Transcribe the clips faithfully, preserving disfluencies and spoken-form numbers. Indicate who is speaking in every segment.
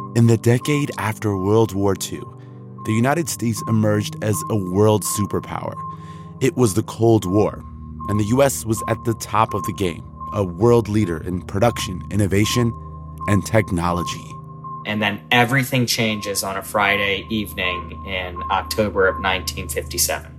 Speaker 1: In the decade after World War Two, the United States emerged as a world superpower. It was the Cold War, and the U S was at the top of the game, a world leader in production, innovation, and technology.
Speaker 2: And then everything changes on a Friday evening in October of nineteen fifty-seven.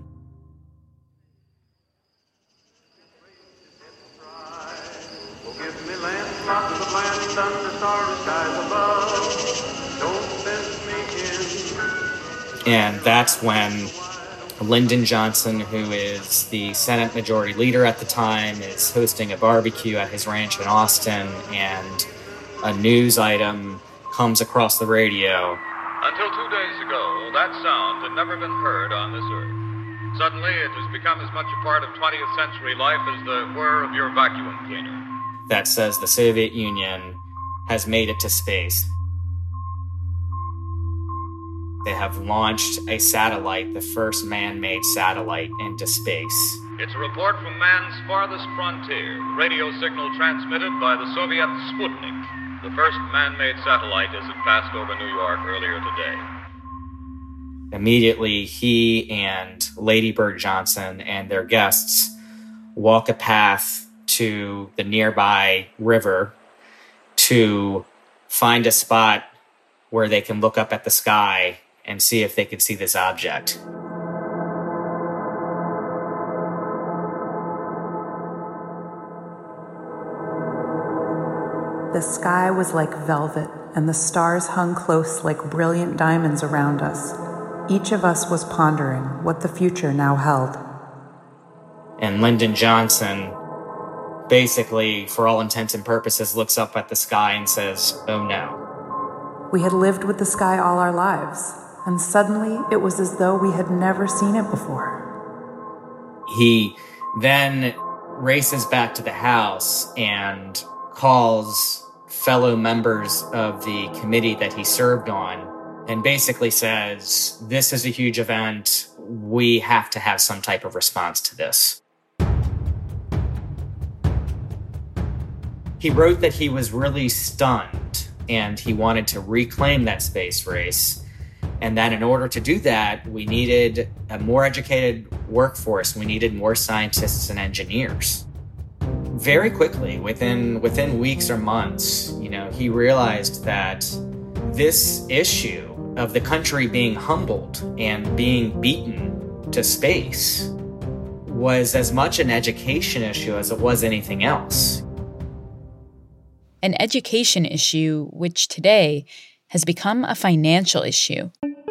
Speaker 2: And that's when Lyndon Johnson, who is the Senate Majority Leader at the time, is hosting a barbecue at his ranch in Austin, and a news item comes across the radio.
Speaker 3: Until two days ago, that sound had never been heard on this earth. Suddenly, it has become as much a part of twentieth century life as the whir of your vacuum cleaner.
Speaker 2: That says the Soviet Union has made it to space. They have launched a satellite, the first man-made satellite, into space.
Speaker 3: It's a report from man's farthest frontier, radio signal transmitted by the Soviet Sputnik. The first man-made satellite as it passed over New York earlier today.
Speaker 2: Immediately, he and Lady Bird Johnson and their guests walk a path to the nearby river to find a spot where they can look up at the sky and see if they could see this object.
Speaker 4: The sky was like velvet, and the stars hung close like brilliant diamonds around us. Each of us was pondering what the future now held.
Speaker 2: And Lyndon Johnson, basically, for all intents and purposes, looks up at the sky and says, "Oh no."
Speaker 4: We had lived with the sky all our lives, and suddenly it was as though we had never seen it before.
Speaker 2: He then races back to the house and calls fellow members of the committee that he served on and basically says, "This is a huge event. We have to have some type of response to this." He wrote that he was really stunned and he wanted to reclaim that space race, and that in order to do that, we needed a more educated workforce. We needed more scientists and engineers. Very quickly, within within weeks or months, you know, he realized that this issue of the country being humbled and being beaten to space was as much an education issue as it was anything else.
Speaker 5: An education issue which today has become a financial issue.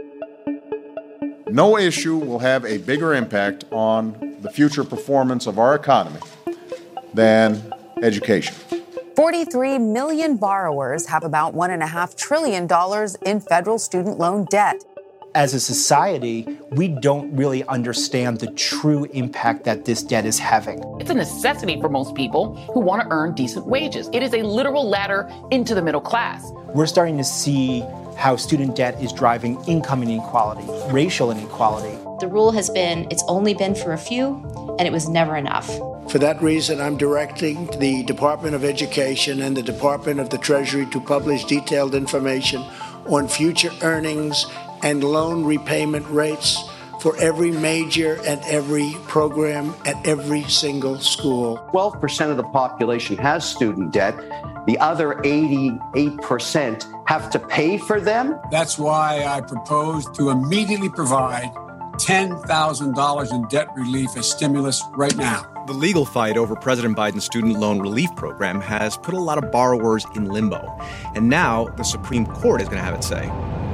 Speaker 6: No issue will have a bigger impact on the future performance of our economy than education.
Speaker 7: forty-three million borrowers have about one point five trillion dollars in federal student loan debt.
Speaker 8: As a society, we don't really understand the true impact that this debt is having.
Speaker 9: It's a necessity for most people who want to earn decent wages. It is a literal ladder into the middle class.
Speaker 8: We're starting to see how student debt is driving income inequality, racial inequality.
Speaker 10: The rule has been, it's only been for a few, and it was never enough.
Speaker 11: For that reason, I'm directing the Department of Education and the Department of the Treasury to publish detailed information on future earnings and loan repayment rates for every major and every program at every single school.
Speaker 12: twelve percent of the population has student debt. The other eighty-eight percent have to pay for them.
Speaker 13: That's why I propose to immediately provide ten thousand dollars in debt relief as stimulus right now.
Speaker 14: The legal fight over President Biden's student loan relief program has put a lot of borrowers in limbo. And now the Supreme Court is going to have its say.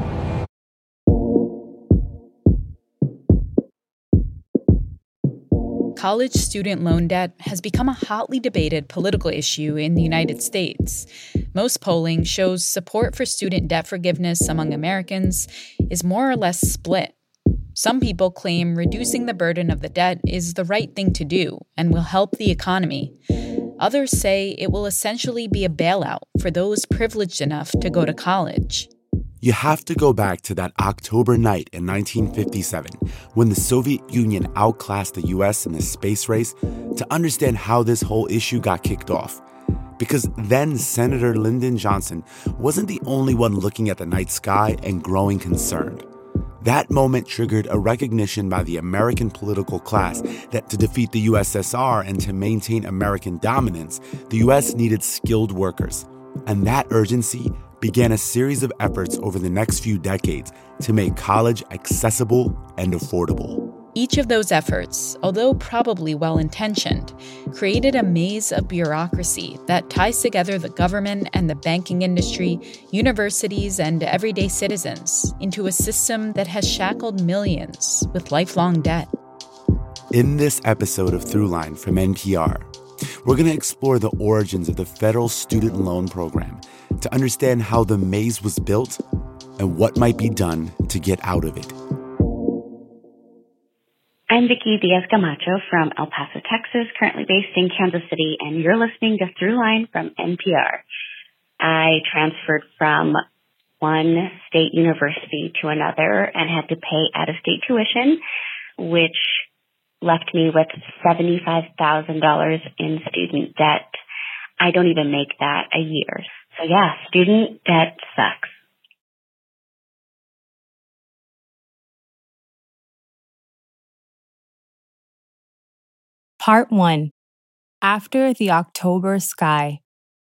Speaker 5: College student loan debt has become a hotly debated political issue in the United States. Most polling shows support for student debt forgiveness among Americans is more or less split. Some people claim reducing the burden of the debt is the right thing to do and will help the economy. Others say it will essentially be a bailout for those privileged enough to go to college.
Speaker 1: You have to go back to that October night in nineteen fifty-seven when the Soviet Union outclassed the U S in the space race to understand how this whole issue got kicked off. Because then Senator Lyndon Johnson wasn't the only one looking at the night sky and growing concerned. That moment triggered a recognition by the American political class that to defeat the U S S R and to maintain American dominance, the U S needed skilled workers. And that urgency began a series of efforts over the next few decades to make college accessible and affordable.
Speaker 5: Each of those efforts, although probably well-intentioned, created a maze of bureaucracy that ties together the government and the banking industry, universities, and everyday citizens into a system that has shackled millions with lifelong debt.
Speaker 1: In this episode of Throughline from N P R, we're going to explore the origins of the federal student loan program to understand how the maze was built and what might be done to get out of it.
Speaker 15: I'm Vicki Diaz-Camacho from El Paso, Texas, currently based in Kansas City, and you're listening to Throughline from N P R. I transferred from one state university to another and had to pay out-of-state tuition, which left me with seventy-five thousand dollars in student debt. I don't even make that a year. So yeah, student debt sucks.
Speaker 16: Part one. After the October Sky.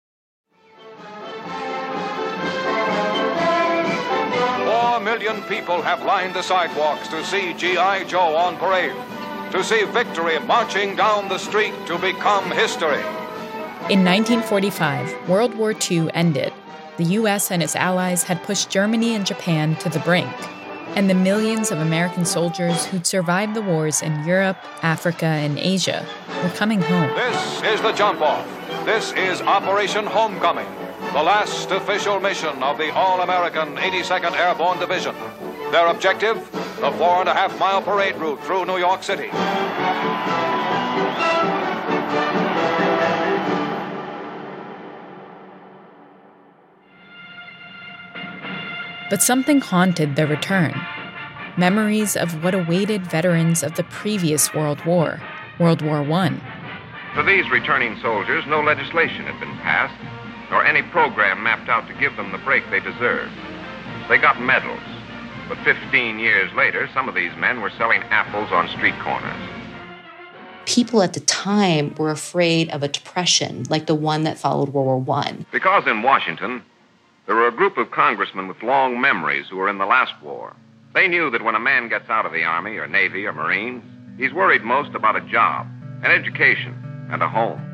Speaker 3: Four million people have lined the sidewalks to see G I. Joe on parade, to see victory marching down the street to become history.
Speaker 5: In nineteen forty-five, World War Two ended. The U S and its allies had pushed Germany and Japan to the brink. And the millions of American soldiers who'd survived the wars in Europe, Africa, and Asia were coming home.
Speaker 3: This is the jump-off. This is Operation Homecoming, the last official mission of the all-American eighty-second Airborne Division. Their objective, the four-and-a-half-mile parade route through New York City.
Speaker 5: But something haunted their return. Memories of what awaited veterans of the previous World War, World War One.
Speaker 17: For these returning soldiers, no legislation had been passed, nor any program mapped out to give them the break they deserved. They got medals, but fifteen years later, some of these men were selling apples on street corners.
Speaker 10: People at the time were afraid of a depression like the one that followed World War One.
Speaker 17: Because in Washington, there were a group of congressmen with long memories who were in the last war. They knew that when a man gets out of the Army or Navy or Marines, he's worried most about a job, an education, and a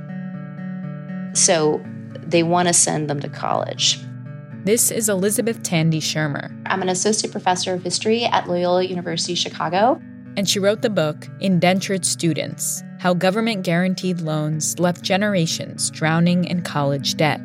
Speaker 17: home.
Speaker 10: So they want to send them to college.
Speaker 5: This is Elizabeth Tandy Shermer.
Speaker 10: I'm an associate professor of history at Loyola University Chicago.
Speaker 5: And she wrote the book, Indentured Students, How Government-Guaranteed Loans Left Generations Drowning in College Debt.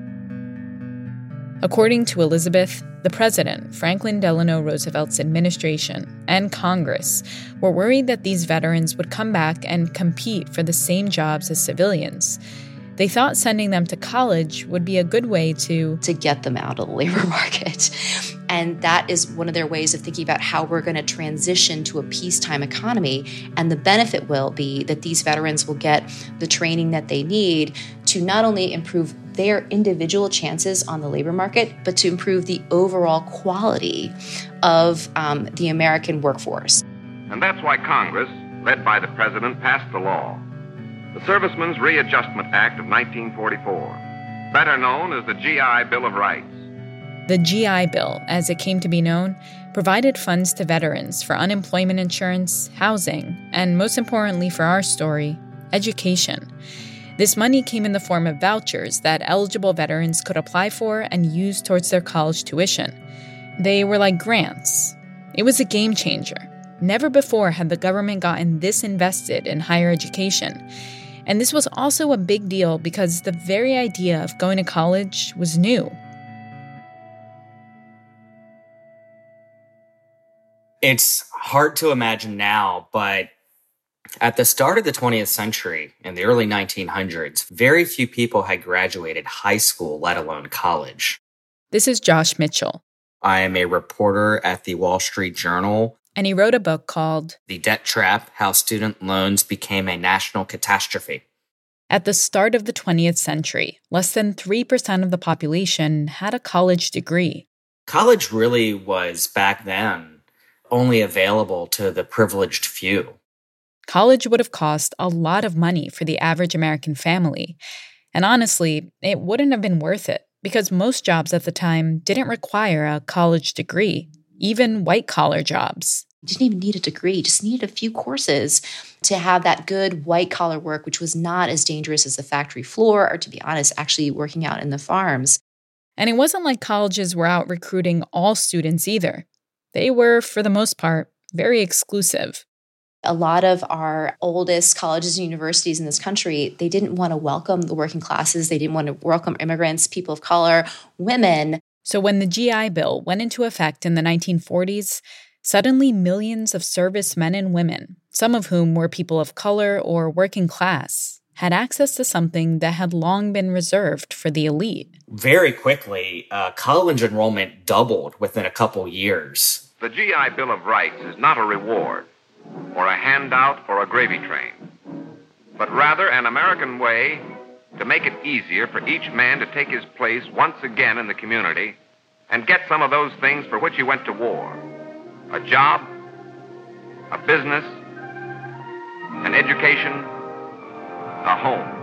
Speaker 5: According to Elizabeth, the president, Franklin Delano Roosevelt's administration, and Congress were worried that these veterans would come back and compete for the same jobs as civilians. They thought sending them to college would be a good way to...
Speaker 10: to get them out of the labor market. And that is one of their ways of thinking about how we're going to transition to a peacetime economy. And the benefit will be that these veterans will get the training that they need to not only improve their individual chances on the labor market, but to improve the overall quality of um, the American workforce.
Speaker 17: And that's why Congress, led by the president, passed the law. The Servicemen's Readjustment Act of nineteen forty-four, better known as the G I. Bill of Rights.
Speaker 5: The G I. Bill, as it came to be known, provided funds to veterans for unemployment insurance, housing, and most importantly for our story, education. This money came in the form of vouchers that eligible veterans could apply for and use towards their college tuition. They were like grants. It was a game changer. Never before had the government gotten this invested in higher education. And this was also a big deal because the very idea of going to college was new.
Speaker 2: It's hard to imagine now, but at the start of the twentieth century, in the early nineteen hundreds, very few people had graduated high school, let alone college.
Speaker 5: This is Josh Mitchell.
Speaker 2: I am a reporter at the Wall Street Journal.
Speaker 5: And he wrote a book called
Speaker 2: The Debt Trap: How Student Loans Became a National Catastrophe.
Speaker 5: At the start of the twentieth century, less than three percent of the population had a college degree.
Speaker 2: College really was, back then, only available to the privileged few.
Speaker 5: College would have cost a lot of money for the average American family. And honestly, it wouldn't have been worth it because most jobs at the time didn't require a college degree, even white-collar jobs.
Speaker 10: You didn't even need a degree, you just needed a few courses to have that good white-collar work, which was not as dangerous as the factory floor or, to be honest, actually working out in the farms.
Speaker 5: And it wasn't like colleges were out recruiting all students either. They were, for the most part, very exclusive.
Speaker 10: A lot of our oldest colleges and universities in this country, they didn't want to welcome the working classes. They didn't want to welcome immigrants, people of color, women.
Speaker 5: So when the G I Bill went into effect in the nineteen forties, suddenly millions of servicemen and women, some of whom were people of color or working class, had access to something that had long been reserved for the elite.
Speaker 2: Very quickly, uh, college enrollment doubled within a couple years.
Speaker 17: The G I Bill of Rights is not a reward or a handout or a gravy train, but rather an American way to make it easier for each man to take his place once again in the community and get some of those things for which he went to war. A job, a business, an education, a home.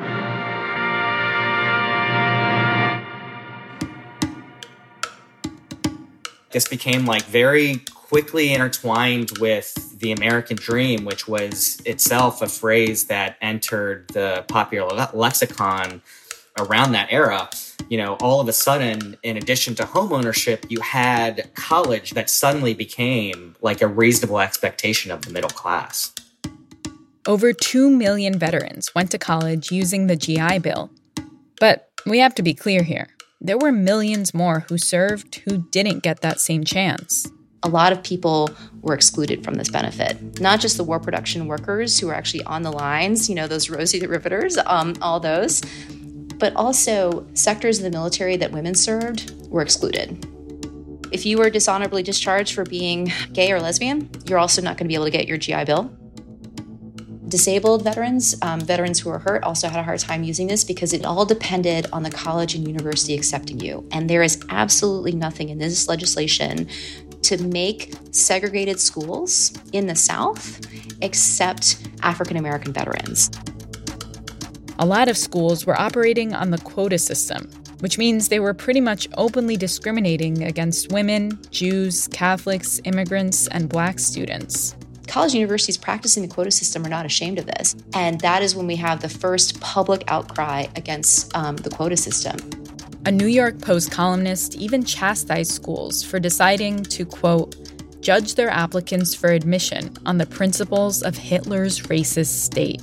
Speaker 2: This became like very quickly intertwined with the American dream, which was itself a phrase that entered the popular le- lexicon around that era. You know, all of a sudden, in addition to home ownership, you had college that suddenly became like a reasonable expectation of the middle class.
Speaker 5: Over two million veterans went to college using the G I Bill. But we have to be clear here. There were millions more who served who didn't get that same chance.
Speaker 10: A lot of people were excluded from this benefit. Not just the war production workers who were actually on the lines, you know, those Rosie the Riveters, um, all those, but also sectors of the military that women served were excluded. If you were dishonorably discharged for being gay or lesbian, you're also not going to be able to get your G I Bill. Disabled veterans, um, veterans who were hurt, also had a hard time using this because it all depended on the college and university accepting you. And there is absolutely nothing in this legislation to make segregated schools in the South accept African American veterans.
Speaker 5: A lot of schools were operating on the quota system, which means they were pretty much openly discriminating against women, Jews, Catholics, immigrants, and Black students.
Speaker 10: College universities practicing the quota system are not ashamed of this. And that is when we have the first public outcry against um, the quota system.
Speaker 5: A New York Post columnist even chastised schools for deciding to, quote, judge their applicants for admission on the principles of Hitler's racist state.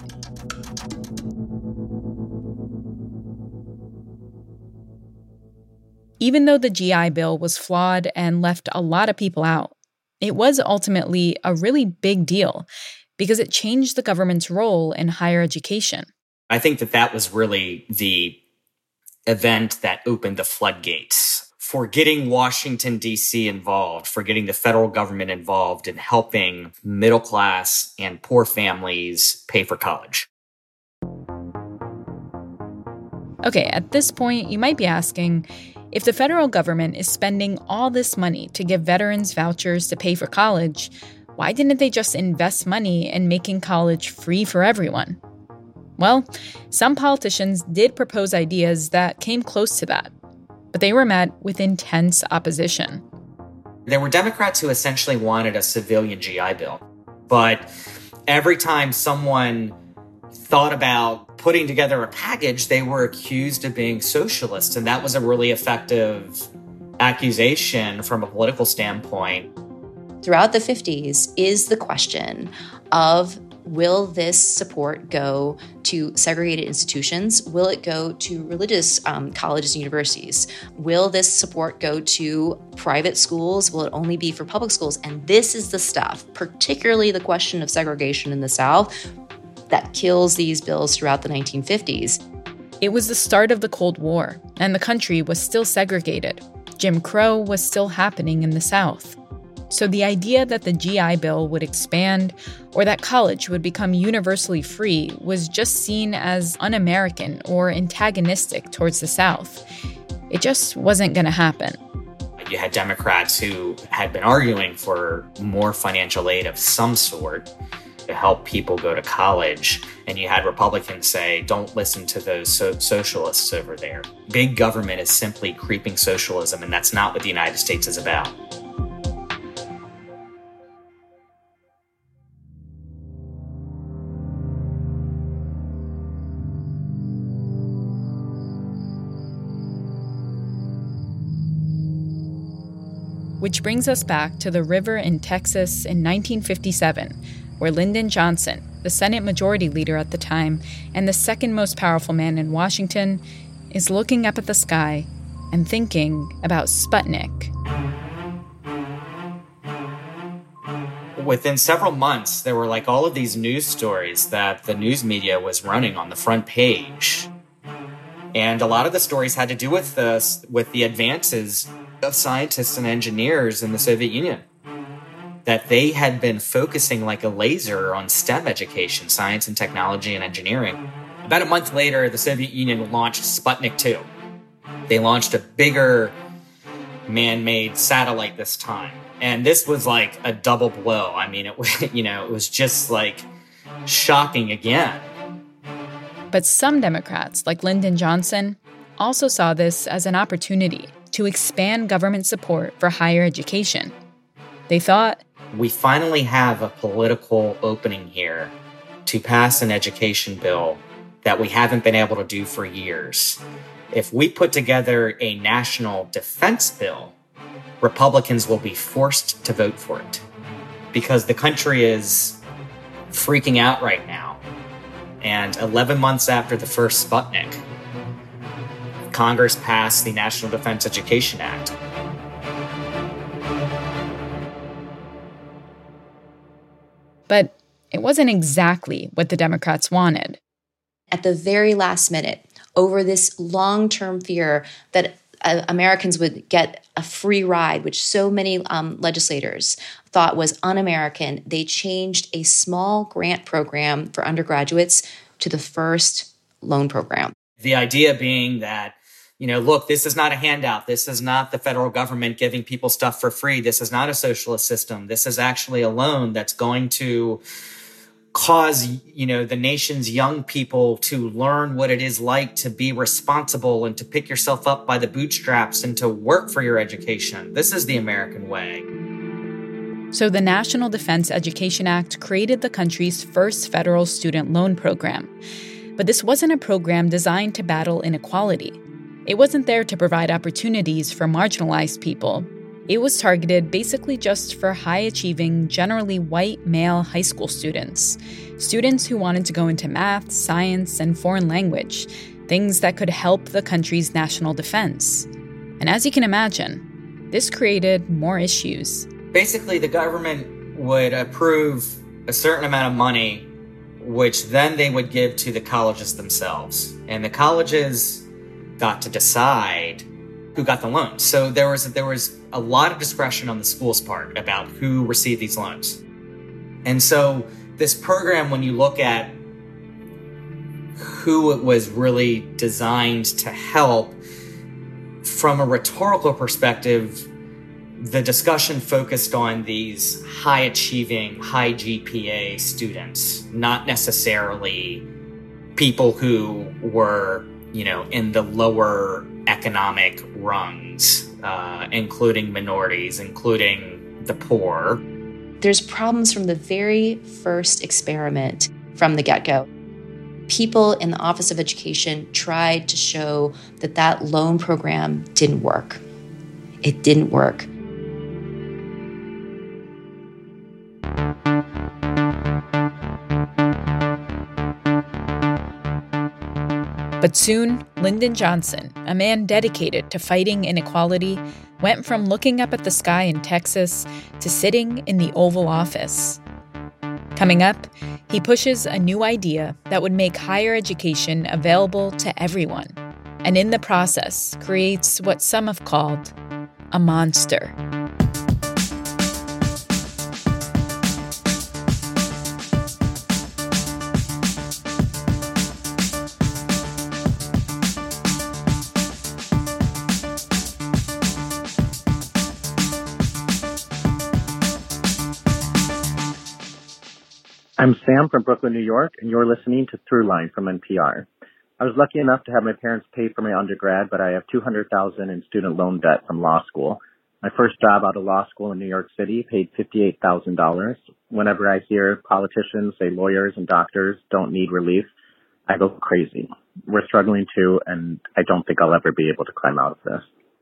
Speaker 5: Even though the G I Bill was flawed and left a lot of people out, it was ultimately a really big deal because it changed the government's role in higher education.
Speaker 2: I think that that was really the event that opened the floodgates for getting Washington, D C involved, for getting the federal government involved in helping middle class and poor families pay for college.
Speaker 5: Okay, at this point, you might be asking, if the federal government is spending all this money to give veterans vouchers to pay for college, why didn't they just invest money in making college free for everyone? Well, some politicians did propose ideas that came close to that, but they were met with intense opposition.
Speaker 2: There were Democrats who essentially wanted a civilian G I Bill, but every time someone thought about putting together a package, they were accused of being socialist, and that was a really effective accusation from a political standpoint.
Speaker 10: Throughout the fifties is the question of, will this support go to segregated institutions? Will it go to religious um, colleges and universities? Will this support go to private schools? Will it only be for public schools? And this is the stuff, particularly the question of segregation in the South, that kills these bills throughout the nineteen fifties.
Speaker 5: It was the start of the Cold War, and the country was still segregated. Jim Crow was still happening in the South. So the idea that the G I Bill would expand or that college would become universally free was just seen as un-American or antagonistic towards the South. It just wasn't going to happen.
Speaker 2: You had Democrats who had been arguing for more financial aid of some sort to help people go to college. And you had Republicans say, don't listen to those so- socialists over there. Big government is simply creeping socialism, and that's not what the United States is about.
Speaker 5: Which brings us back to the river in Texas in nineteen fifty-seven, where Lyndon Johnson, the Senate Majority Leader at the time and the second most powerful man in Washington, is looking up at the sky and thinking about Sputnik.
Speaker 2: Within several months, there were like all of these news stories that the news media was running on the front page. And a lot of the stories had to do with the, with the advances of scientists and engineers in the Soviet Union. That they had been focusing like a laser on STEM education, science and technology and engineering. About a month later, the Soviet Union launched Sputnik two. They launched a bigger man-made satellite this time. And this was like a double blow. I mean, it was, you know, it was just like shocking again.
Speaker 5: But some Democrats, like Lyndon Johnson, also saw this as an opportunity to expand government support for higher education. They thought,
Speaker 2: we finally have a political opening here to pass an education bill that we haven't been able to do for years. If we put together a national defense bill, Republicans will be forced to vote for it because the country is freaking out right now. And eleven months after the first Sputnik, Congress passed the National Defense Education Act.
Speaker 5: But it wasn't exactly what the Democrats wanted.
Speaker 10: At the very last minute, over this long-term fear that uh, Americans would get a free ride, which so many um, legislators thought was un-American, they changed a small grant program for undergraduates to the first loan program.
Speaker 2: The idea being that, you know, look, this is not a handout. This is not the federal government giving people stuff for free. This is not a socialist system. This is actually a loan that's going to cause, you know, the nation's young people to learn what it is like to be responsible and to pick yourself up by the bootstraps and to work for your education. This is the American way.
Speaker 5: So the National Defense Education Act created the country's first federal student loan program. But this wasn't a program designed to battle inequality. It wasn't there to provide opportunities for marginalized people. It was targeted basically just for high-achieving, generally white male high school students. Students who wanted to go into math, science, and foreign language, things that could help the country's national defense. And as you can imagine, this created more issues.
Speaker 2: Basically, the government would approve a certain amount of money, which then they would give to the colleges themselves. And the colleges got to decide who got the loans. So there was there was a lot of discretion on the school's part about who received these loans. And so this program, when you look at who it was really designed to help, from a rhetorical perspective, the discussion focused on these high-achieving, high G P A students, not necessarily people who were, you know, in the lower economic rungs, uh, including minorities, including the poor.
Speaker 10: There's problems from the very first experiment from the get-go. People in the Office of Education tried to show that that loan program didn't work. It didn't work.
Speaker 5: But soon, Lyndon Johnson, a man dedicated to fighting inequality, went from looking up at the sky in Texas to sitting in the Oval Office. Coming up, he pushes a new idea that would make higher education available to everyone, and in the process creates what some have called a monster.
Speaker 18: I'm Sam from Brooklyn, New York, and you're listening to Throughline from N P R. I was lucky enough to have my parents pay for my undergrad, but I have two hundred thousand dollars in student loan debt from law school. My first job out of law school in New York City paid fifty-eight thousand dollars. Whenever I hear politicians say lawyers and doctors don't need relief, I go crazy. We're struggling too, and I don't think I'll ever be able to climb out of this.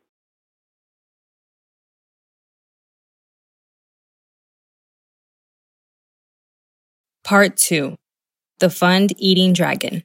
Speaker 19: Part two. The Fund-Eating Dragon.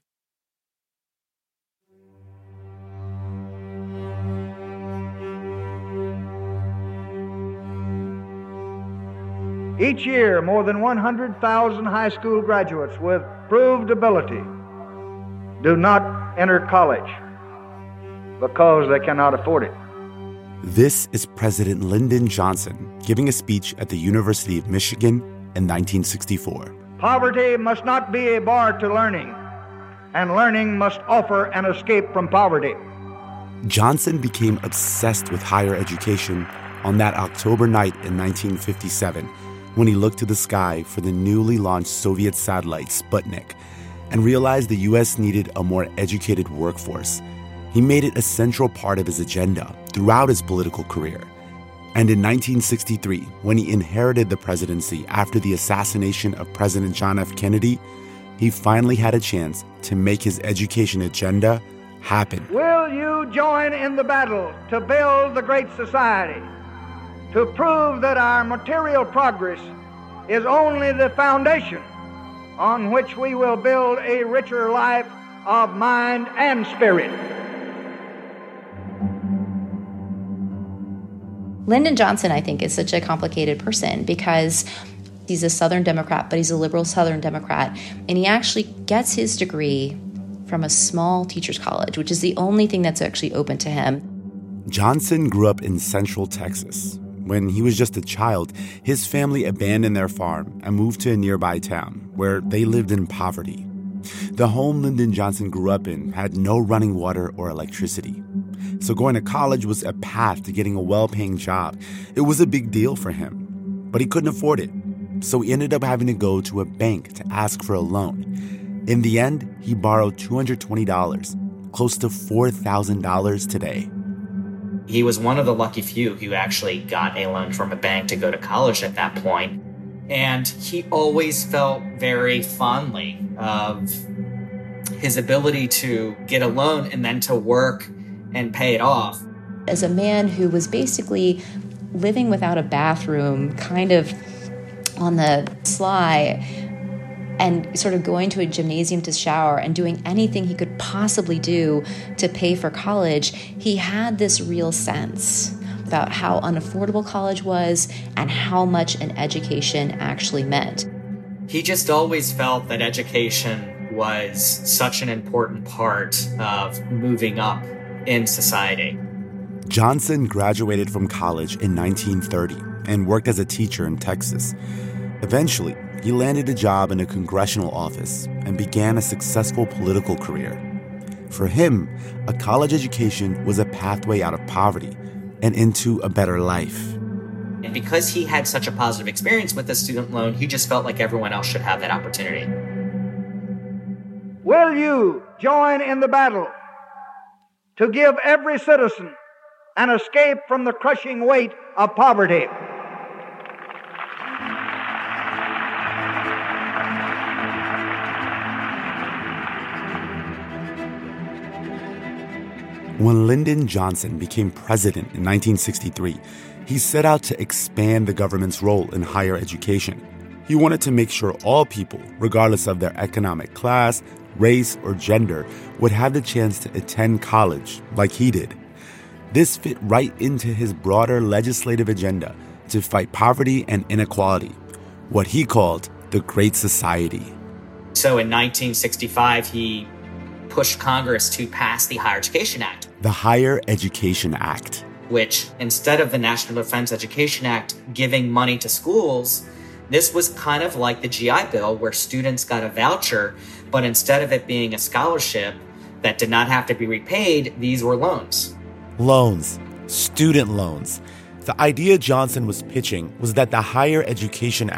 Speaker 20: Each year, more than one hundred thousand high school graduates with proved ability do not enter college because they cannot afford it.
Speaker 1: This is President Lyndon Johnson giving a speech at the University of Michigan in nineteen sixty-four.
Speaker 20: Poverty must not be a bar to learning, and learning must offer an escape from poverty.
Speaker 1: Johnson became obsessed with higher education on that October night in nineteen fifty-seven when he looked to the sky for the newly launched Soviet satellite Sputnik and realized the U S needed a more educated workforce. He made it a central part of his agenda throughout his political career. And in nineteen sixty-three, when he inherited the presidency after the assassination of President John F. Kennedy, he finally had a chance to make his education agenda happen.
Speaker 20: Will you join in the battle to build the great society, to prove that our material progress is only the foundation on which we will build a richer life of mind and spirit?
Speaker 10: Lyndon Johnson, I think, is such a complicated person because he's a Southern Democrat, but he's a liberal Southern Democrat. And he actually gets his degree from a small teacher's college, which is the only thing that's actually open to him.
Speaker 1: Johnson grew up in Central Texas. When he was just a child, his family abandoned their farm and moved to a nearby town where they lived in poverty. The home Lyndon Johnson grew up in had no running water or electricity. So going to college was a path to getting a well-paying job. It was a big deal for him, but he couldn't afford it. So he ended up having to go to a bank to ask for a loan. In the end, he borrowed two hundred twenty dollars, close to four thousand dollars today.
Speaker 2: He was one of the lucky few who actually got a loan from a bank to go to college at that point. And he always felt very fondly of his ability to get a loan and then to work and pay it off.
Speaker 10: As a man who was basically living without a bathroom, kind of on the sly, and sort of going to a gymnasium to shower and doing anything he could possibly do to pay for college, he had this real sense about how unaffordable college was and how much an education actually meant.
Speaker 2: He just always felt that education was such an important part of moving up in society.
Speaker 1: Johnson graduated from college in nineteen thirty and worked as a teacher in Texas. Eventually, he landed a job in a congressional office and began a successful political career. For him, a college education was a pathway out of poverty and into a better life.
Speaker 2: And because he had such a positive experience with the student loan, he just felt like everyone else should have that opportunity.
Speaker 20: Will you join in the battle to give every citizen an escape from the crushing weight of poverty?
Speaker 1: When Lyndon Johnson became president in nineteen sixty-three, he set out to expand the government's role in higher education. He wanted to make sure all people, regardless of their economic class, race, or gender, would have the chance to attend college like he did. This fit right into his broader legislative agenda to fight poverty and inequality, what he called the Great Society.
Speaker 2: So in nineteen sixty-five, he pushed Congress to pass the Higher Education Act.
Speaker 1: The Higher Education Act.
Speaker 2: Which, instead of the National Defense Education Act giving money to schools, this was kind of like the G I Bill where students got a voucher, but instead of it being a scholarship that did not have to be repaid, these were loans.
Speaker 1: Loans. Student loans. The idea Johnson was pitching was that the Higher Education Act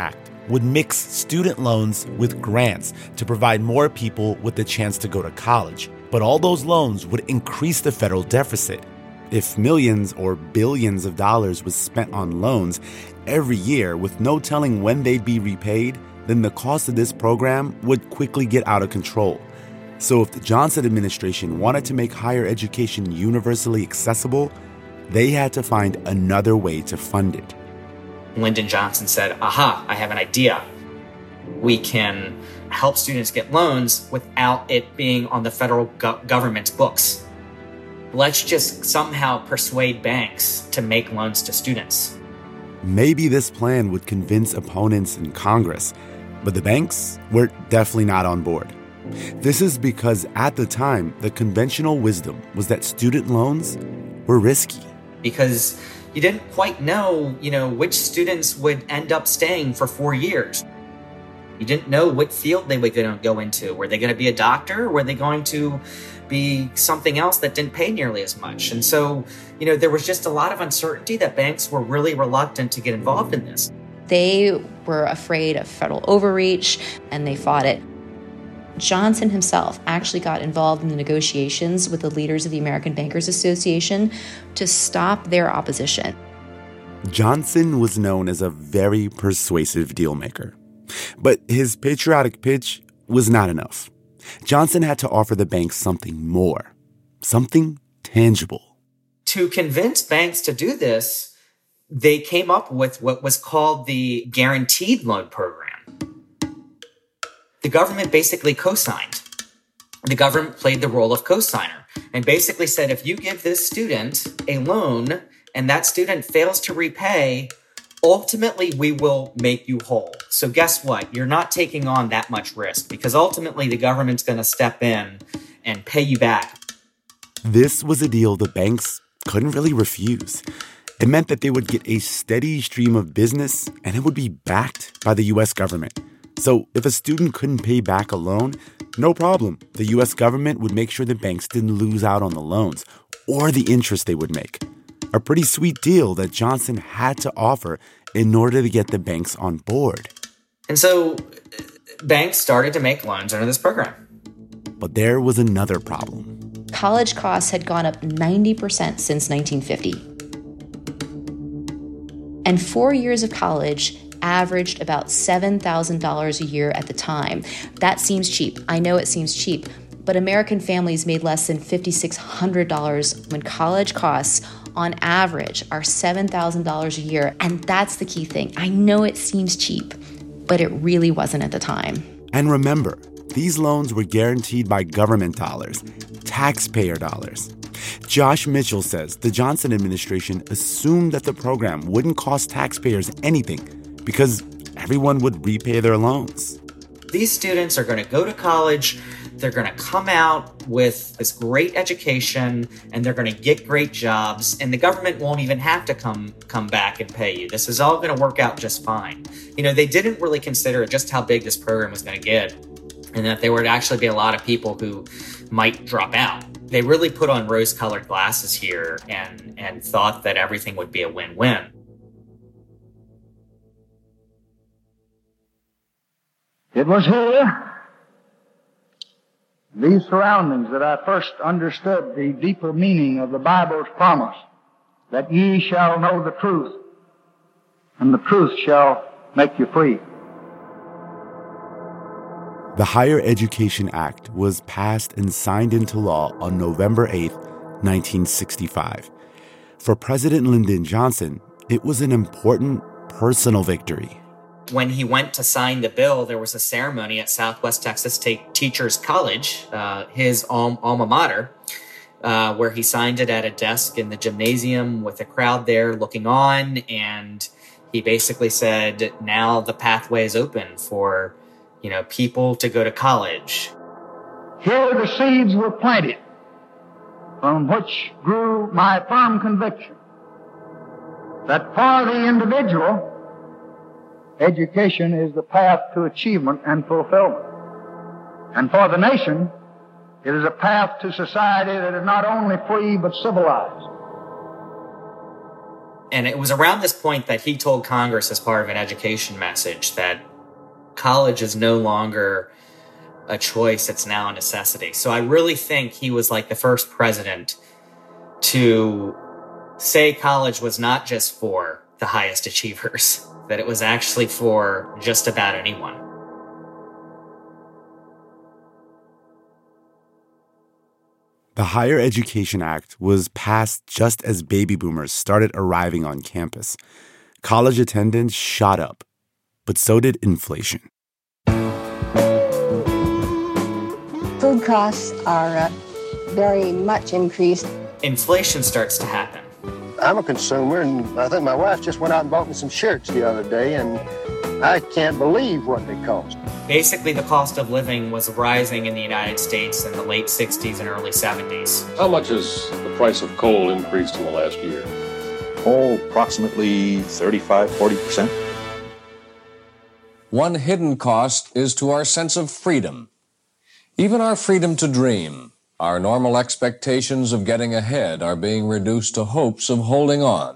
Speaker 1: would mix student loans with grants to provide more people with the chance to go to college. But all those loans would increase the federal deficit. If millions or billions of dollars was spent on loans every year with no telling when they'd be repaid, then the cost of this program would quickly get out of control. So if the Johnson administration wanted to make higher education universally accessible, they had to find another way to fund it.
Speaker 2: Lyndon Johnson said, aha, I have an idea. We can help students get loans without it being on the federal go- government's books. Let's just somehow persuade banks to make loans to students.
Speaker 1: Maybe this plan would convince opponents in Congress, but the banks were definitely not on board. This is because at the time, the conventional wisdom was that student loans were risky.
Speaker 2: Because you didn't quite know, you know, which students would end up staying for four years. You didn't know what field they were going to go into. Were they going to be a doctor? Or were they going to be something else that didn't pay nearly as much? And so, you know, there was just a lot of uncertainty that banks were really reluctant to get involved in this.
Speaker 10: They were afraid of federal overreach, and they fought it. Johnson himself actually got involved in the negotiations with the leaders of the American Bankers Association to stop their opposition.
Speaker 1: Johnson was known as a very persuasive dealmaker. But his patriotic pitch was not enough. Johnson had to offer the banks something more, something tangible.
Speaker 2: To convince banks to do this, they came up with what was called the Guaranteed Loan Program. The government basically co-signed. The government played the role of co-signer and basically said, if you give this student a loan and that student fails to repay, ultimately we will make you whole. So guess what? You're not taking on that much risk because ultimately the government's going to step in and pay you back.
Speaker 1: This was a deal the banks couldn't really refuse. It meant that they would get a steady stream of business and it would be backed by the U S government. So if a student couldn't pay back a loan, no problem. The U S government would make sure the banks didn't lose out on the loans or the interest they would make. A pretty sweet deal that Johnson had to offer in order to get the banks on board.
Speaker 2: And so banks started to make loans under this program.
Speaker 1: But there was another problem.
Speaker 10: College costs had gone up ninety percent since nineteen fifty. And four years of college averaged about seven thousand dollars a year at the time. That seems cheap. I know it seems cheap, but American families made less than five thousand six hundred dollars when college costs on average are seven thousand dollars a year. And that's the key thing. I know it seems cheap, but it really wasn't at the time.
Speaker 1: And remember, these loans were guaranteed by government dollars, taxpayer dollars. Josh Mitchell says the Johnson administration assumed that the program wouldn't cost taxpayers anything because everyone would repay their loans.
Speaker 2: These students are going to go to college, they're going to come out with this great education, and they're going to get great jobs, and the government won't even have to come come back and pay you. This is all going to work out just fine. You know, they didn't really consider just how big this program was going to get, and that there would actually be a lot of people who might drop out. They really put on rose-colored glasses here and, and thought that everything would be a win-win.
Speaker 20: It was here, these surroundings, that I first understood the deeper meaning of the Bible's promise that ye shall know the truth, and the truth shall make you free.
Speaker 1: The Higher Education Act was passed and signed into law on November eighth, nineteen sixty-five. For President Lyndon Johnson, it was an important personal victory.
Speaker 2: When he went to sign the bill, there was a ceremony at Southwest Texas State Teachers College, uh, his al- alma mater, uh, where he signed it at a desk in the gymnasium with a crowd there looking on. And he basically said, now the pathway is open for, you know, people to go to college.
Speaker 20: Here the seeds were planted from which grew my firm conviction that for the individual, education is the path to achievement and fulfillment. And for the nation, it is a path to society that is not only free but civilized.
Speaker 2: And it was around this point that he told Congress as part of an education message that college is no longer a choice, it's now a necessity. So I really think he was like the first president to say college was not just for the highest achievers, that it was actually for just about anyone.
Speaker 1: The Higher Education Act was passed just as baby boomers started arriving on campus. College attendance shot up, but so did inflation.
Speaker 21: Food costs are uh, very much increased.
Speaker 2: Inflation starts to happen.
Speaker 22: I'm a consumer, and I think my wife just went out and bought me some shirts the other day, and I can't believe what they cost.
Speaker 2: Basically, the cost of living was rising in the United States in the late sixties and early seventies.
Speaker 23: How much has the price of coal increased in the last year?
Speaker 24: Oh, approximately thirty-five, forty percent.
Speaker 25: One hidden cost is to our sense of freedom. Even our freedom to dream. Our normal expectations of getting ahead are being reduced to hopes of holding on.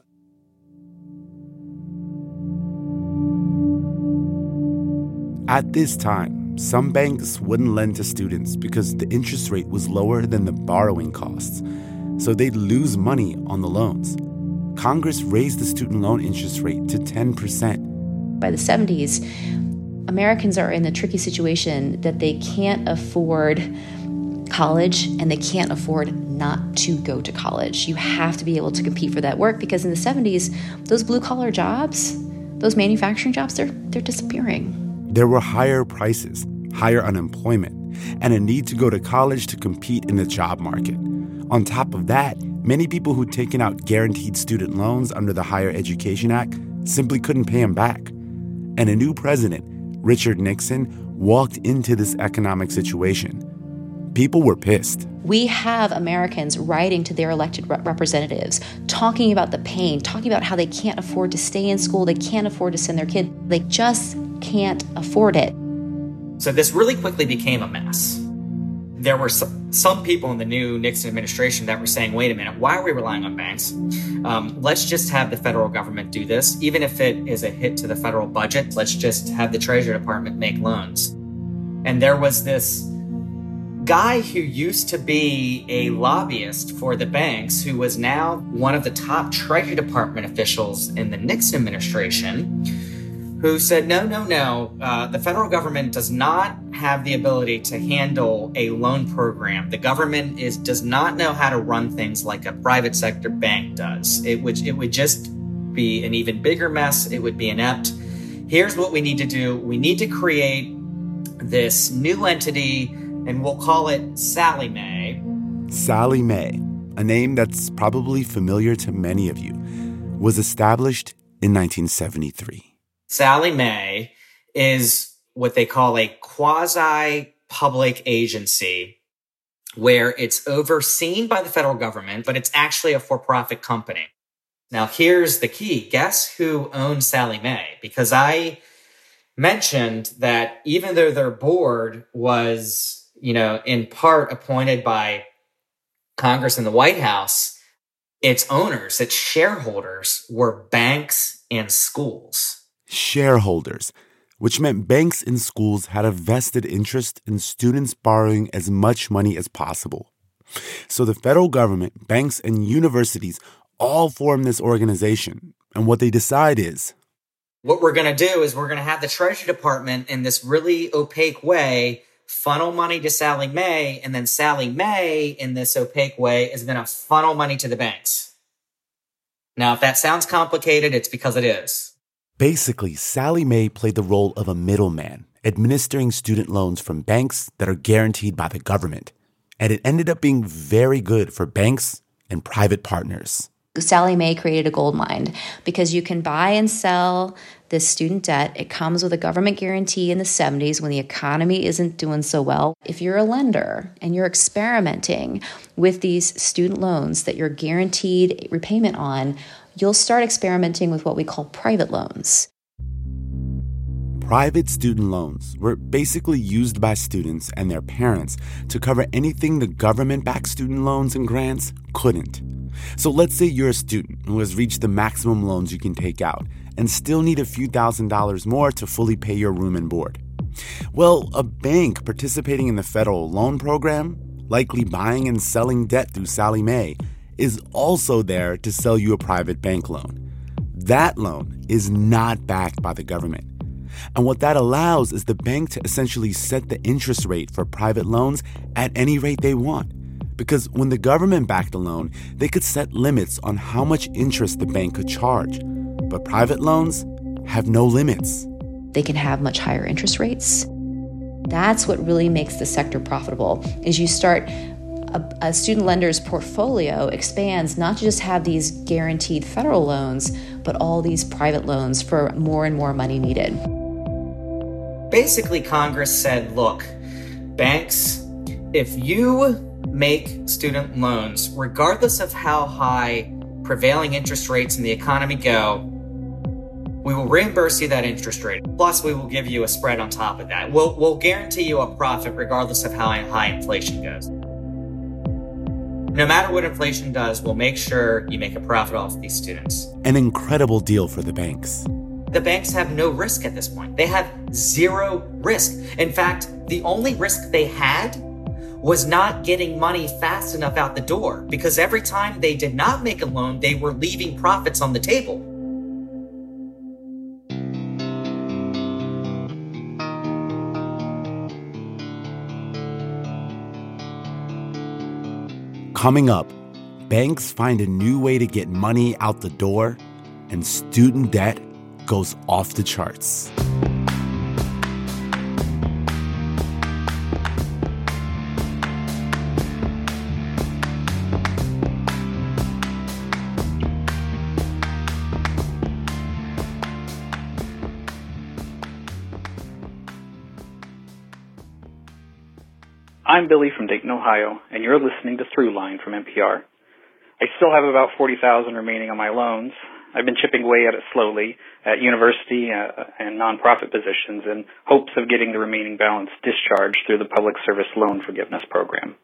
Speaker 1: At this time, some banks wouldn't lend to students because the interest rate was lower than the borrowing costs, so they'd lose money on the loans. Congress raised the student loan interest rate to ten percent.
Speaker 10: By the seventies, Americans are in the tricky situation that they can't afford college and they can't afford not to go to college. You have to be able to compete for that work because in the seventies, those blue-collar jobs, those manufacturing jobs, they're they're disappearing.
Speaker 1: There were higher prices, higher unemployment, and a need to go to college to compete in the job market. On top of that, many people who'd taken out guaranteed student loans under the Higher Education Act simply couldn't pay them back. And a new president, Richard Nixon, walked into this economic situation. People were pissed.
Speaker 10: We have Americans writing to their elected rep- representatives, talking about the pain, talking about how they can't afford to stay in school, they can't afford to send their kid, they just can't afford it.
Speaker 2: So this really quickly became a mess. There were some, some people in the new Nixon administration that were saying, wait a minute, why are we relying on banks? Um, let's just have the federal government do this. Even if it is a hit to the federal budget, let's just have the Treasury Department make loans. And there was this guy who used to be a lobbyist for the banks, who was now one of the top Treasury Department officials in the Nixon administration, who said, no, no, no, uh, the federal government does not have the ability to handle a loan program. The government is does not know how to run things like a private sector bank does. It would, it would just be an even bigger mess. It would be inept. Here's what we need to do. We need to create this new entity, and we'll call it Sallie Mae.
Speaker 1: Sallie Mae, a name that's probably familiar to many of you, was established in nineteen seventy-three.
Speaker 2: Sallie Mae is what they call a quasi-public agency where it's overseen by the federal government, but it's actually a for-profit company. Now, here's the key. Guess who owns Sallie Mae? Because I mentioned that even though their board was, you know, in part appointed by Congress and the White House, its owners, its shareholders were banks and schools.
Speaker 1: Shareholders, which meant banks and schools had a vested interest in students borrowing as much money as possible. So the federal government, banks, and universities all form this organization. And what they decide is,
Speaker 2: what we're going to do is we're going to have the Treasury Department in this really opaque way funnel money to Sallie Mae, and then Sallie Mae in this opaque way is going to funnel money to the banks. Now, if that sounds complicated, it's because it is.
Speaker 1: Basically, Sallie Mae played the role of a middleman, administering student loans from banks that are guaranteed by the government. And it ended up being very good for banks and private partners.
Speaker 10: Sallie Mae created a gold mine because you can buy and sell this student debt. It comes with a government guarantee in the seventies when the economy isn't doing so well. If you're a lender and you're experimenting with these student loans that you're guaranteed repayment on, you'll start experimenting with what we call private loans.
Speaker 1: Private student loans were basically used by students and their parents to cover anything the government-backed student loans and grants couldn't. So let's say you're a student who has reached the maximum loans you can take out and still need a few thousand dollars more to fully pay your room and board. Well, a bank participating in the federal loan program, likely buying and selling debt through Sallie Mae, is also there to sell you a private bank loan. That loan is not backed by the government. And what that allows is the bank to essentially set the interest rate for private loans at any rate they want. Because when the government backed a loan, they could set limits on how much interest the bank could charge. But private loans have no limits.
Speaker 10: They can have much higher interest rates. That's what really makes the sector profitable, is you start, a, a student lender's portfolio expands not to just have these guaranteed federal loans, but all these private loans for more and more money needed.
Speaker 2: Basically, Congress said, look, banks, if you make student loans, regardless of how high prevailing interest rates in the economy go, we will reimburse you that interest rate. Plus, we will give you a spread on top of that. We'll, we'll guarantee you a profit regardless of how high inflation goes. No matter what inflation does, we'll make sure you make a profit off of these students.
Speaker 1: An incredible deal for the banks.
Speaker 2: The banks have no risk at this point. They have zero risk. In fact, the only risk they had was not getting money fast enough out the door, because every time they did not make a loan, they were leaving profits on the table.
Speaker 1: Coming up, banks find a new way to get money out the door, and student debt goes off the charts.
Speaker 4: I'm Billy from Dayton, Ohio, and you're listening to Throughline from N P R. I still have about forty thousand dollars remaining on my loans. I've been chipping away at it slowly at university uh, and nonprofit positions in hopes of getting the remaining balance discharged through the Public Service Loan Forgiveness Program.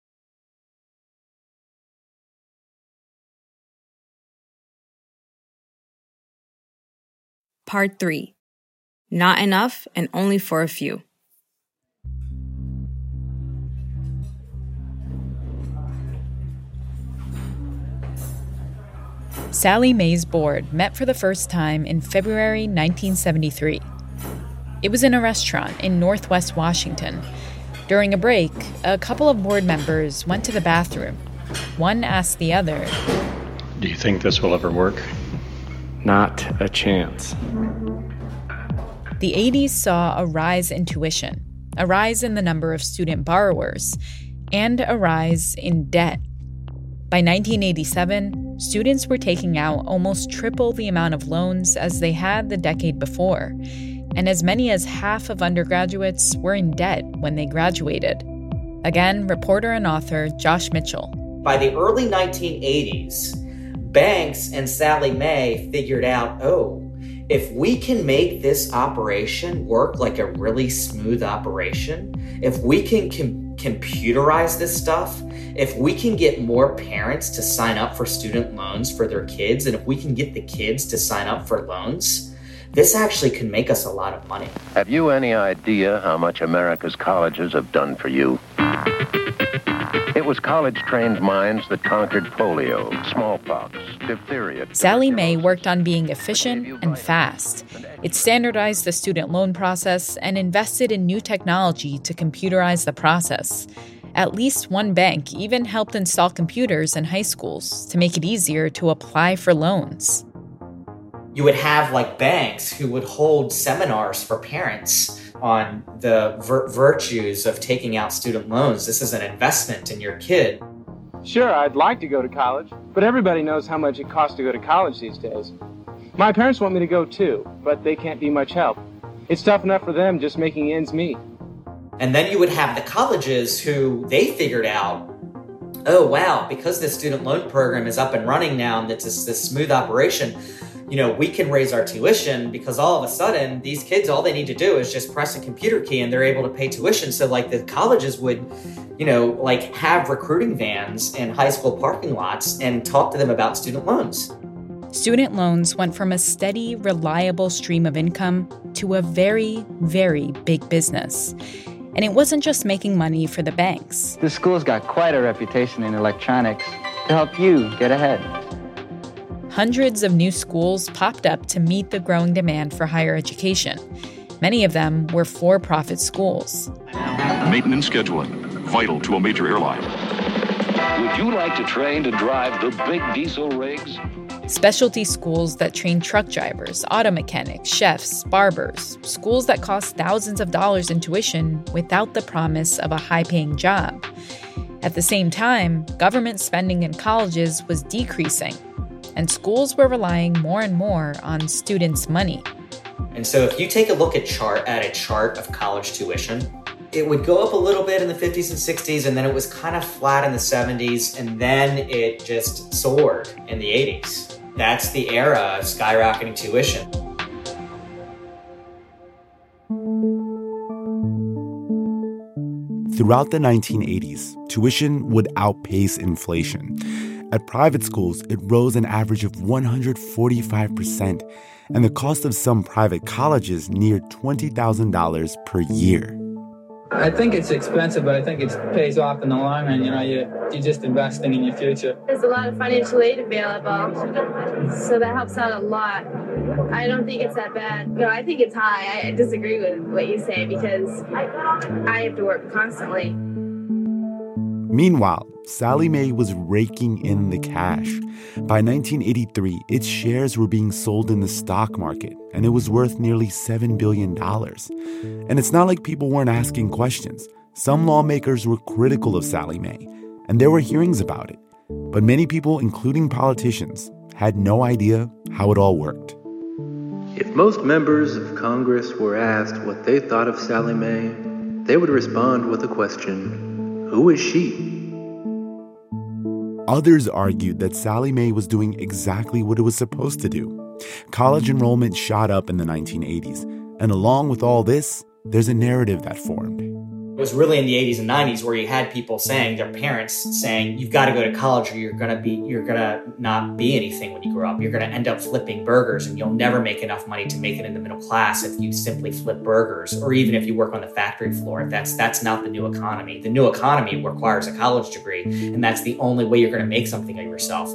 Speaker 19: Part three. Not enough and only for a few.
Speaker 5: Sallie Mae's board met for the first time in February nineteen seventy-three. It was in a restaurant in Northwest Washington. During a break, a couple of board members went to the bathroom. One asked the other,
Speaker 23: "Do you think this will ever work?"
Speaker 6: Not a chance.
Speaker 5: The eighties saw a rise in tuition, a rise in the number of student borrowers, and a rise in debt. By nineteen eighty-seven, students were taking out almost triple the amount of loans as they had the decade before, and as many as half of undergraduates were in debt when they graduated. Again, reporter and author Josh Mitchell.
Speaker 2: By the early nineteen eighties, banks and Sallie Mae figured out, oh, if we can make this operation work like a really smooth operation, if we can com- computerize this stuff, if we can get more parents to sign up for student loans for their kids, and if we can get the kids to sign up for loans, this actually can make us a lot of money.
Speaker 22: Have you any idea how much America's colleges have done for you? It was college-trained minds that conquered polio, smallpox, diphtheria.
Speaker 5: Sallie Mae worked on being efficient and fast. It standardized the student loan process and invested in new technology to computerize the process. At least one bank even helped install computers in high schools to make it easier to apply for loans.
Speaker 2: You would have like banks who would hold seminars for parents on the vir- virtues of taking out student loans. This is an investment in your kid.
Speaker 7: Sure, I'd like to go to college, but everybody knows how much it costs to go to college these days. My parents want me to go too, but they can't be much help. It's tough enough for them just making ends meet.
Speaker 2: And then you would have the colleges who they figured out, oh, wow, because this student loan program is up and running now and it's this, this smooth operation, you know, we can raise our tuition because all of a sudden these kids, all they need to do is just press a computer key and they're able to pay tuition. So like the colleges would, you know, like have recruiting vans in high school parking lots and talk to them about student loans.
Speaker 5: Student loans went from a steady, reliable stream of income to a very, very big business. And it wasn't just making money for the banks.
Speaker 8: The school's got quite a reputation in electronics to help you get ahead.
Speaker 5: Hundreds of new schools popped up to meet the growing demand for higher education. Many of them were for-profit schools.
Speaker 9: Maintenance scheduling, vital to a major airline.
Speaker 11: Would you like to train to drive the big diesel rigs?
Speaker 5: Specialty schools that train truck drivers, auto mechanics, chefs, barbers, schools that cost thousands of dollars in tuition without the promise of a high-paying job. At the same time, government spending in colleges was decreasing, and schools were relying more and more on students' money.
Speaker 2: And so if you take a look at chart at a chart of college tuition, it would go up a little bit in the fifties and sixties, and then it was kind of flat in the seventies, and then it just soared in the eighties. That's the era of skyrocketing tuition.
Speaker 1: Throughout the nineteen eighties, tuition would outpace inflation. At private schools, it rose an average of one hundred forty-five percent, and the cost of some private colleges neared twenty thousand dollars per year.
Speaker 12: I think it's expensive, but I think it pays off in the long run. You know, you, you're just investing in your future.
Speaker 13: There's a lot of financial aid available, so that helps out a lot. I don't think it's that bad. No, I think it's high. I disagree with what you say because I have to work constantly.
Speaker 1: Meanwhile, Sallie Mae was raking in the cash. By nineteen eighty-three, its shares were being sold in the stock market, and it was worth nearly seven billion dollars. And it's not like people weren't asking questions. Some lawmakers were critical of Sallie Mae, and there were hearings about it. But many people, including politicians, had no idea how it all worked.
Speaker 26: If most members of Congress were asked what they thought of Sallie Mae, they would respond with a question, who is she?
Speaker 1: Others argued that Sallie Mae was doing exactly what it was supposed to do. College enrollment shot up in the nineteen eighties, and along with all this, there's a narrative that formed.
Speaker 2: It was really in the eighties and nineties where you had people saying, their parents saying, you've got to go to college or you're going to be, you're going to not be anything when you grow up. You're going to end up flipping burgers and you'll never make enough money to make it in the middle class if you simply flip burgers, or even if you work on the factory floor. That's, that's not the new economy. The new economy requires a college degree, and that's the only way you're going to make something of yourself.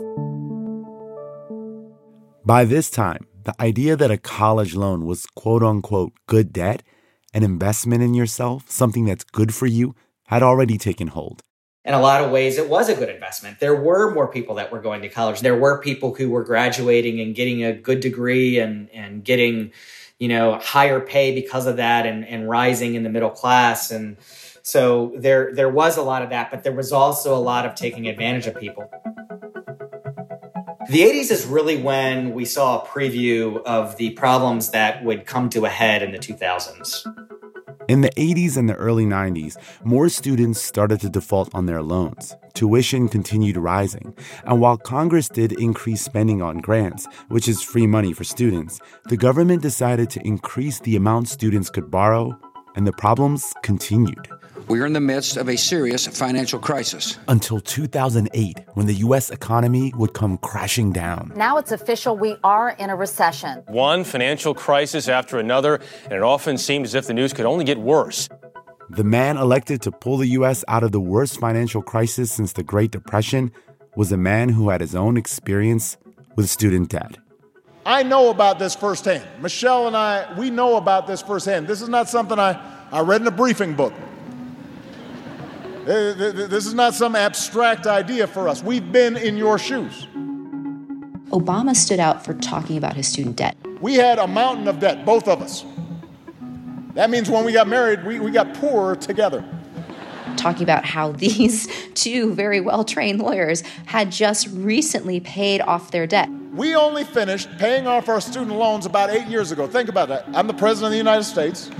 Speaker 1: By this time, the idea that a college loan was quote unquote good debt, an investment in yourself, something that's good for you, had already taken hold.
Speaker 2: In a lot of ways, it was a good investment. There were more people that were going to college. There were people who were graduating and getting a good degree and, and getting, you know, higher pay because of that, and, and rising in the middle class. And so there, there was a lot of that, but there was also a lot of taking advantage of people. The eighties is really when we saw a preview of the problems that would come to a head in the two thousands.
Speaker 1: In the eighties and the early nineties, more students started to default on their loans. Tuition continued rising. And while Congress did increase spending on grants, which is free money for students, the government decided to increase the amount students could borrow, and the problems continued.
Speaker 27: We are in the midst of a serious financial crisis.
Speaker 1: Until two thousand eight, when the U S economy would come crashing down.
Speaker 28: Now it's official, we are in a recession.
Speaker 29: One financial crisis after another, and it often seemed as if the news could only get worse.
Speaker 1: The man elected to pull the U S out of the worst financial crisis since the Great Depression was a man who had his own experience with student debt.
Speaker 30: I know about this firsthand. Michelle and I, we know about this firsthand. This is not something I, I read in a briefing book. This is not some abstract idea for us. We've been in your shoes.
Speaker 10: Obama stood out for talking about his student debt.
Speaker 30: We had a mountain of debt, both of us. That means when we got married, we, we got poorer together.
Speaker 10: Talking about how these two very well-trained lawyers had just recently paid off their debt.
Speaker 30: We only finished paying off our student loans about eight years ago. Think about that. I'm the president of the United States.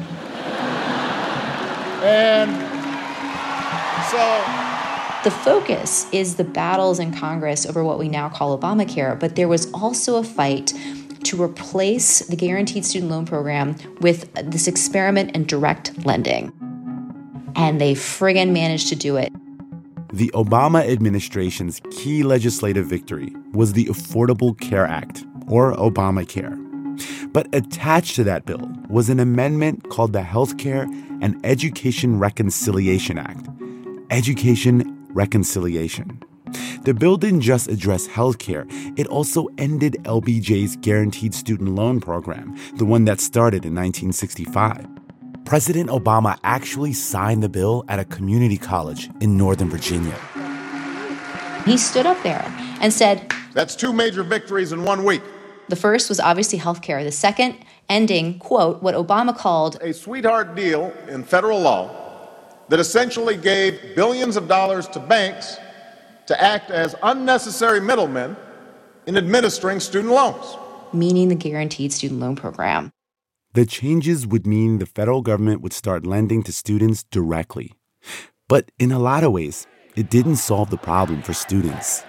Speaker 30: And so
Speaker 10: the focus is the battles in Congress over what we now call Obamacare, but there was also a fight to replace the Guaranteed Student Loan Program with this experiment in direct lending. And they friggin' managed to do it.
Speaker 1: The Obama administration's key legislative victory was the Affordable Care Act, or Obamacare. But attached to that bill was an amendment called the Healthcare and Education Reconciliation Act. Education Reconciliation. The bill didn't just address healthcare, it also ended L B J's Guaranteed Student Loan Program, the one that started in nineteen sixty-five. President Obama actually signed the bill at a community college in Northern Virginia.
Speaker 10: He stood up there and said,
Speaker 30: "That's two major victories in one week."
Speaker 10: The first was obviously health care. The second, ending, quote, what Obama called
Speaker 30: a sweetheart deal in federal law that essentially gave billions of dollars to banks to act as unnecessary middlemen in administering student loans.
Speaker 10: Meaning the Guaranteed Student Loan Program.
Speaker 1: The changes would mean the federal government would start lending to students directly. But in a lot of ways, it didn't solve the problem for students.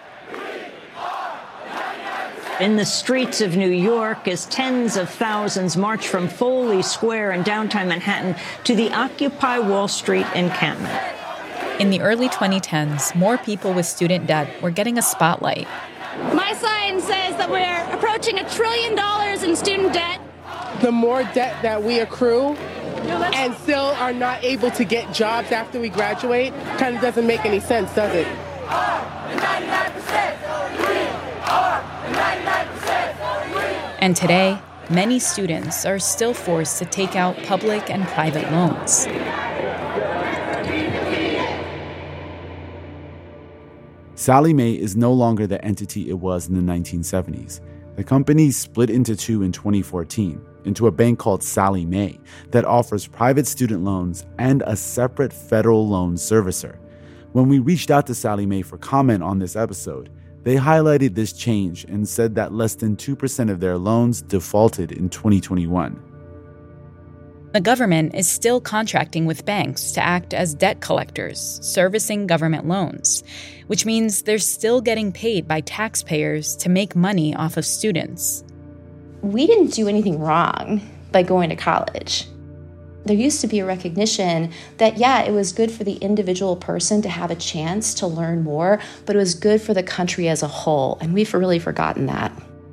Speaker 3: In the streets of New York, as tens of thousands march from Foley Square in downtown Manhattan to the Occupy Wall Street encampment.
Speaker 5: In the early twenty tens, more people with student debt were getting a spotlight.
Speaker 13: My sign says that we're approaching a trillion dollars in student debt.
Speaker 14: The more debt that we accrue and still are not able to get jobs after we graduate kind of doesn't make any sense, does it?
Speaker 5: And today, many students are still forced to take out public and private loans.
Speaker 1: Sallie Mae is no longer the entity it was in the nineteen seventies. The company split into two in twenty fourteen, into a bank called Sallie Mae that offers private student loans and a separate federal loan servicer. When we reached out to Sallie Mae for comment on this episode, they highlighted this change and said that less than two percent of their loans defaulted in twenty twenty-one.
Speaker 5: The government is still contracting with banks to act as debt collectors, servicing government loans, which means they're still getting paid by taxpayers to make money off of students.
Speaker 10: We didn't do anything wrong by going to college. There used to be a recognition that, yeah, it was good for the individual person to have a chance to learn more, but it was good for the country as a whole, and we've really forgotten that.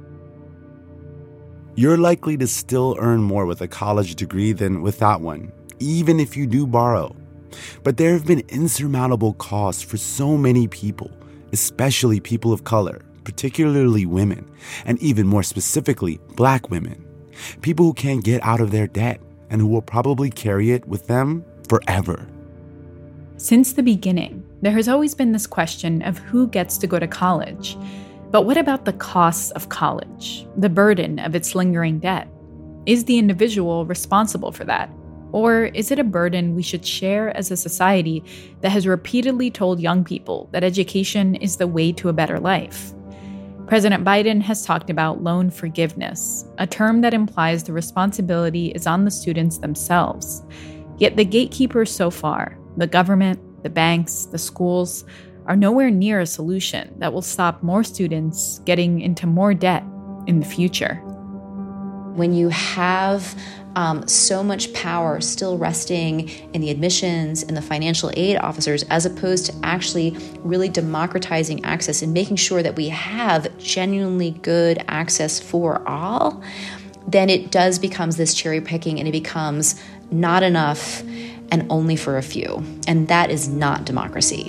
Speaker 1: You're likely to still earn more with a college degree than without one, even if you do borrow. But there have been insurmountable costs for so many people, especially people of color, particularly women, and even more specifically, Black women. People who can't get out of their debt and who will probably carry it with them forever.
Speaker 5: Since the beginning, there has always been this question of who gets to go to college. But what about the costs of college, the burden of its lingering debt? Is the individual responsible for that? Or is it a burden we should share as a society that has repeatedly told young people that education is the way to a better life? President Biden has talked about loan forgiveness, a term that implies the responsibility is on the students themselves. Yet the gatekeepers so far, the government, the banks, the schools, are nowhere near a solution that will stop more students getting into more debt in the future.
Speaker 10: When you have um, so much power still resting in the admissions and the financial aid officers, as opposed to actually really democratizing access and making sure that we have genuinely good access for all, then it does becomes this cherry picking and it becomes not enough and only for a few. And that is not democracy.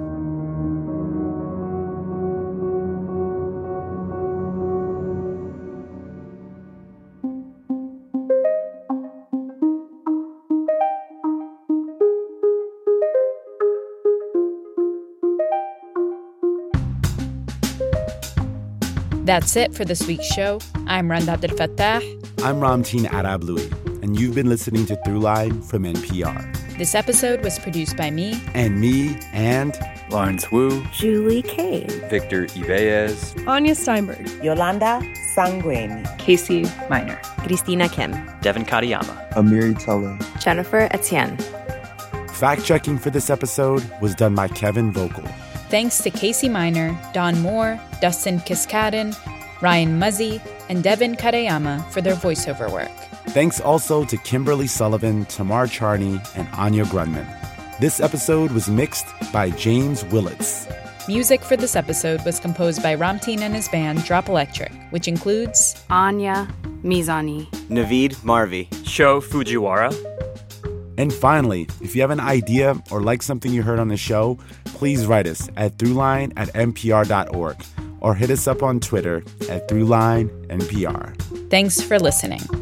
Speaker 5: That's it for this week's show. I'm Randa Abdelfattah.
Speaker 1: I'm Ramteen Arablouei, and you've been listening to Throughline from N P R.
Speaker 5: This episode was produced by me.
Speaker 1: And me, and...
Speaker 15: Lawrence Wu.
Speaker 16: Julie Kane.
Speaker 15: Victor Ibeez.
Speaker 16: Anya Steinberg.
Speaker 17: Yolanda Sangweni.
Speaker 16: Casey Minor.
Speaker 18: Christina Kim.
Speaker 20: Devin Katayama.
Speaker 21: Amiri Tully.
Speaker 18: Jennifer Etienne.
Speaker 1: Fact-checking for this episode was done by Kevin Vogel.
Speaker 5: Thanks to Casey Minor, Don Moore, Dustin Kiskaden, Ryan Muzzy, and Devin Katayama for their voiceover work.
Speaker 1: Thanks also to Kimberly Sullivan, Tamar Charney, and Anya Grunman. This episode was mixed by James Willits.
Speaker 5: Music for this episode was composed by Ramteen and his band Drop Electric, which includes
Speaker 4: Anya Mizani,
Speaker 6: Naveed Marvi,
Speaker 7: Sho Fujiwara.
Speaker 1: And finally, if you have an idea or like something you heard on the show, please write us at throughline at n p r dot org or hit us up on Twitter at throughlinenpr.
Speaker 5: Thanks for listening.